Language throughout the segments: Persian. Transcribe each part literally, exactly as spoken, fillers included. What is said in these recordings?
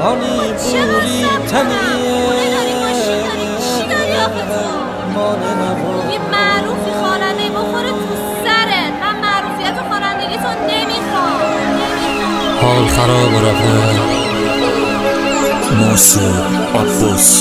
خانی بوری تنیه مانه نبود یه معروفی خواننده بخوره تو سرت. من معروفیت و خوانندگی تو نمیخوام. حال خراب رفته موسی عباس.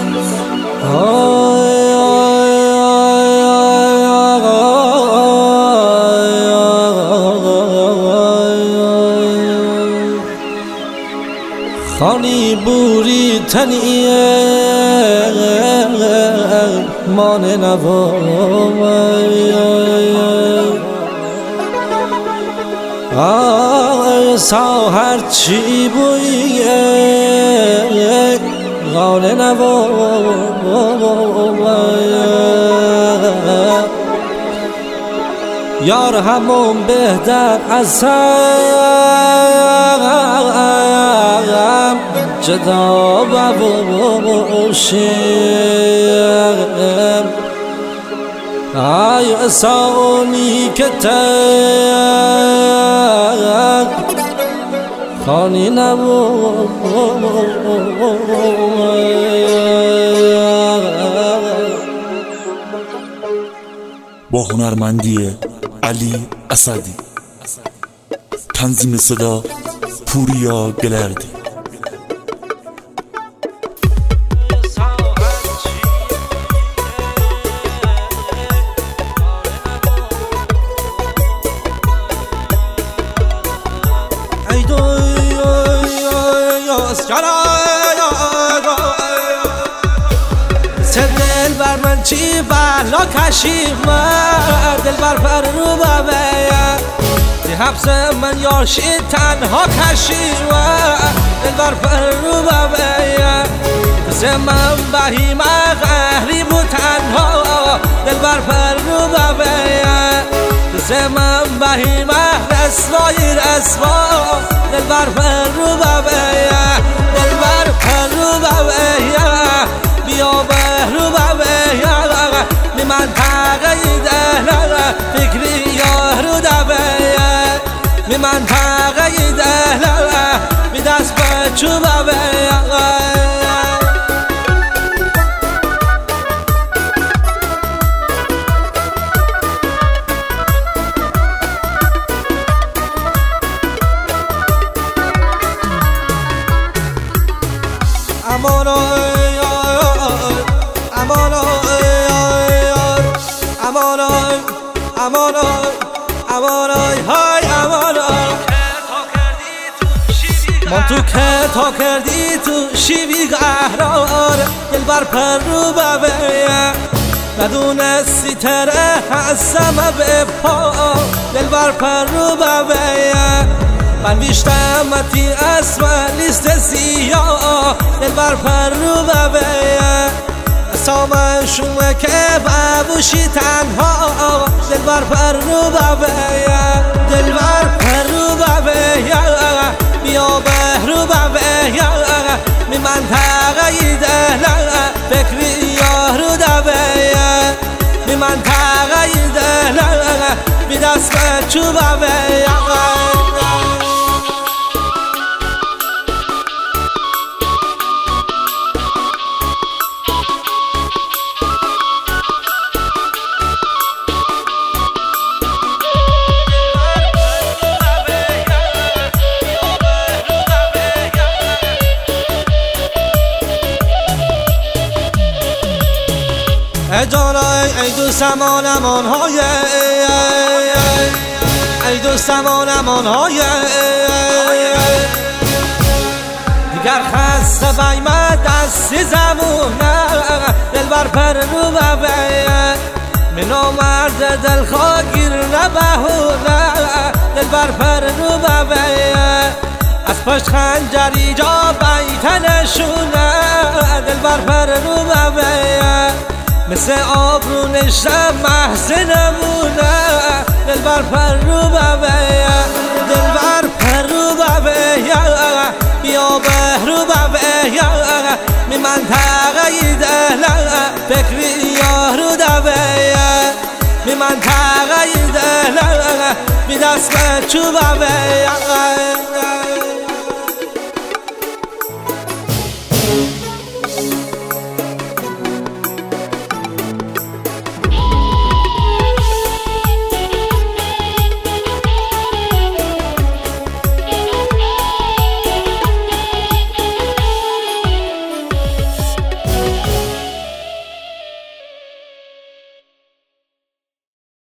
خانی بوری تنیه مانه نبود ساهر چی بویه غانه نبود یار همون بهتر از هم جدا باشیم ای سانی که تک خانی نبود. با هنرمندی علی اسدی، تنظیم صدا پوریا گلردی. دل بر من چی بلا کشیم دل بر پر رو ببیم دی حبس من یارشی تنها کشیم دل بر پر رو ببیم دست من بهیم قهری بود تنها دل بر پر رو ببیم دست من بهیم رسوایی رسوا دل بر پر رو ببیم دل بر پر رو ببیم بیا بهرو ببیم می من تقیده فکری یارو دبیم می من تقیده می دست بچو ببیم امانو امانو امانو امانو امانو های امانو من تو که تا کردی تو شیوی قهرار دل بر پر رو ببیم ندونستی تره هستم به پا دل بر پر رو ببیم من بیشتمتی اسم لیست سیاه دل بر پر رو ببیم سامن شومه که ببوشی تنها دل بر پر رو ببیم دل بر پر رو ببیم بیا بهرو ببیم می من تقیده فکری یارو دبیم می من تقیده می دست بچو ببیم ای جانای ای دوستم آنمان های ای دوستم آنمان های دیگر خسته بایمه دستی زمونه دل بر پر رو ببیم منو مرد دل خواگیر نبهونه دل بر پر رو ببیم از پشت خنجری جا بیتنشونه دل بر پر رو ببیم مثل آبرو نشتم محسنمونه دل بر پر رو ببیم دل بر پر رو ببیم بیا بهرو ببیم می من تقیده فکری یارو دبیم می من تقیده می دست بچو ببیم